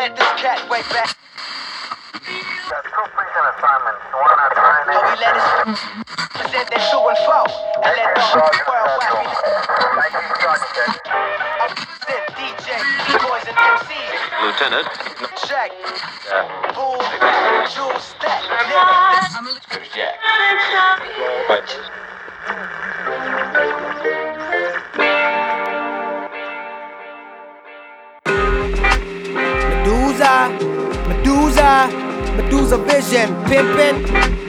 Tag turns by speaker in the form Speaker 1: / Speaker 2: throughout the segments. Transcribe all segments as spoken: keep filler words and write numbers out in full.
Speaker 1: let this cat way back.
Speaker 2: Got two prison assignments, one on Friday.
Speaker 1: Oh, we let us present that two and four. And let the whole world watch me.
Speaker 2: nineteen Sergeant.
Speaker 1: I present D J, boys and M Cs.
Speaker 3: Lieutenant.
Speaker 1: Check.
Speaker 3: Yeah.
Speaker 1: Bull, Jewel, Stack. Nigga.
Speaker 3: There's Jack. Right.
Speaker 4: Medusa, Medusa, Medusa Vision, pimpin'.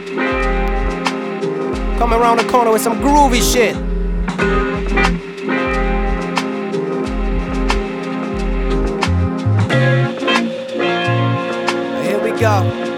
Speaker 4: Coming around the corner with some groovy shit. Here we go.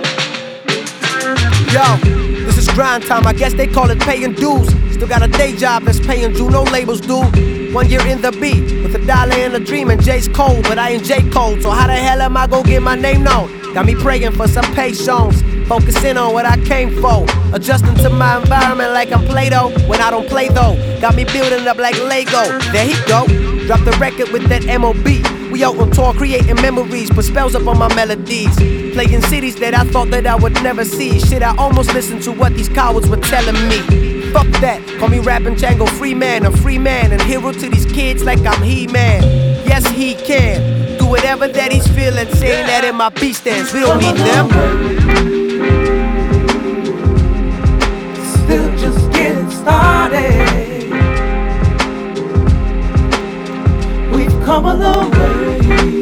Speaker 4: Yo, this is grind time, I guess they call it paying dues. Still got a day job that's paying due, no labels do. One year in the beat, with a dollar and a dream, and J's cold, but I ain't J. Cole, so how the hell am I gon' get my name known? Got me praying for some patience, focusing on what I came for, adjusting to my environment like I'm Play-Doh, when I don't play though, got me building up like Lego, there he go, drop the record with that M O B, we out on tour creating memories, put spells up on my melodies, playing cities that I thought that I would never see, shit I almost listened to what these cowards were telling me. Fuck that, call me rapping Django free man, a free man, and hero to these kids like I'm He-Man. Yes, he can do whatever that he's feeling, saying that in my beat stands. We don't need them.
Speaker 5: Still just getting started. We've come a long way.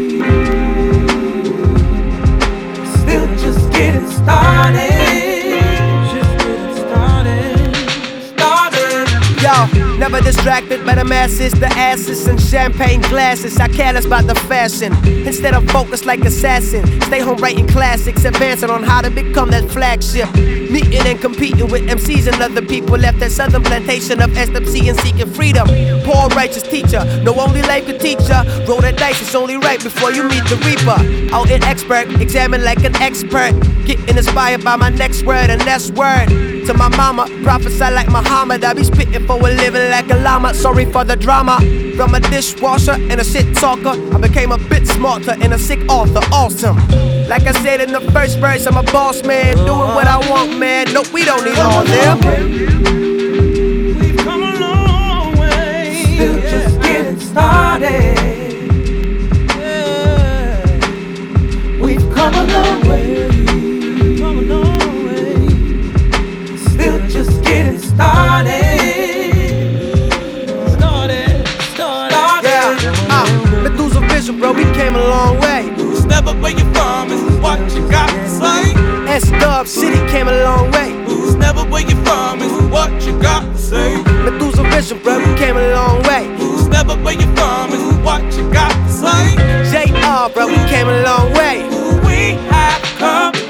Speaker 5: Still just getting started.
Speaker 4: Yo, never distracted by the masses, the asses and champagne glasses. I careless about the fashion, instead of focused like assassin. Stay home writing classics, advancing on how to become that flagship. Meeting and competing with M Cs and other people. Left that southern plantation of S W C and seeking freedom. Poor righteous teacher, no only life could teach ya. Roll that dice, it's only right before you meet the reaper. Out an expert, examine like an expert. Getting inspired by my next word, and that's word to my mama, prophesy like Muhammad. I be spitting for a living like a llama. Sorry for the drama. From a dishwasher and a shit talker, I became a bit smarter and a sick author. Awesome. Like I said in the first verse, I'm a boss man, doing what I want, man. Nope, we don't need all them.
Speaker 5: We've come a long way. Still just getting started. Yeah. We've come a long way. Come a long way. Still just getting started. Started, started.
Speaker 4: Yeah, uh, Medusa Vision, bro, we came a long way.
Speaker 5: Step up where you from is what you got to say.
Speaker 4: S-Dub City came a long way.
Speaker 5: Step up where you from is what you got to say.
Speaker 4: Medusa Vision, bro, we came a long way.
Speaker 5: Step up where you from is what you got to say.
Speaker 4: J R, bro, we came a long way.
Speaker 5: We have come